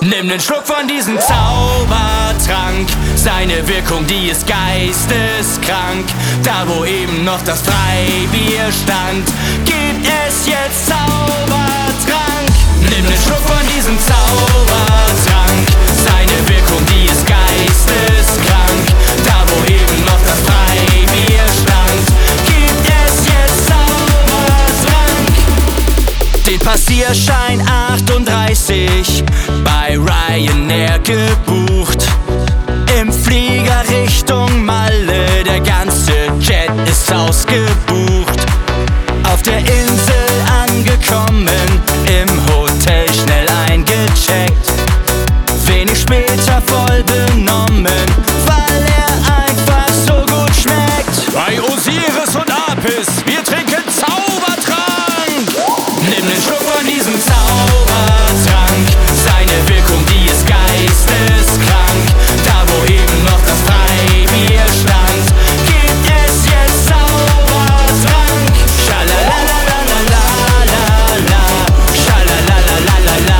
Nimm nen Schluck von diesem Zaubertrank. Seine Wirkung, die ist geisteskrank. Da wo eben noch das Freibier stand, gibt es jetzt Zaubertrank. Nimm nen Schluck von diesem Zaubertrank. Seine Wirkung, die ist geisteskrank. Da wo eben noch das Freibier stand, gibt es jetzt Zaubertrank. Den Passierschein 38 bei Ryanair gebucht. Im Flieger Richtung Malle, der ganze Jet ist ausgebucht. Auf der Insel angekommen, im Hotel schnell eingecheckt. Wenig später voll benommen, weil er einfach so gut schmeckt. Bei Osiris und Apis, wir trinken Zaubertrank. Nimm nen Schluck von diesem Zaubertrank. Seine Wirkung, die ist geisteskrank. Da wo eben noch das Freibier stand, gibt es jetzt Zaubertrank. Schalalalalala, schalalalalala,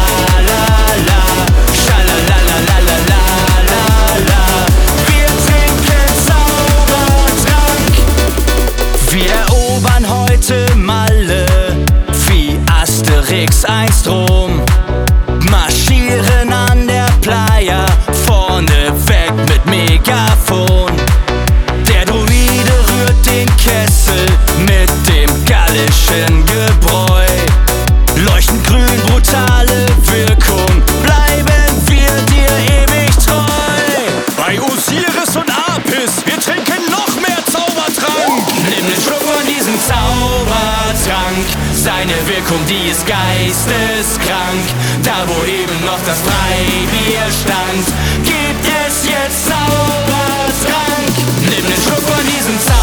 schalalalalala. Wir trinken Zaubertrank. Wir erobern heute Malle wie Asterix einst Rom. Marschieren an der Playa, vorne weg mit Megafon. Der Druide rührt den Kessel mit dem gallischen Gebräu. Leuchten grün, brutale Wirkung, bleiben wir dir ewig treu. Bei Osiris und Apis, wir trinken noch mehr Zaubertrank. Nimm nen Schluck von diesem Zaubertrank. Seine Wirkung, die ist geisteskrank. Da wo eben noch das Freibier stand, gibt es jetzt Zaubertrank. Nimm nen Schluck von diesem Zaubertrank.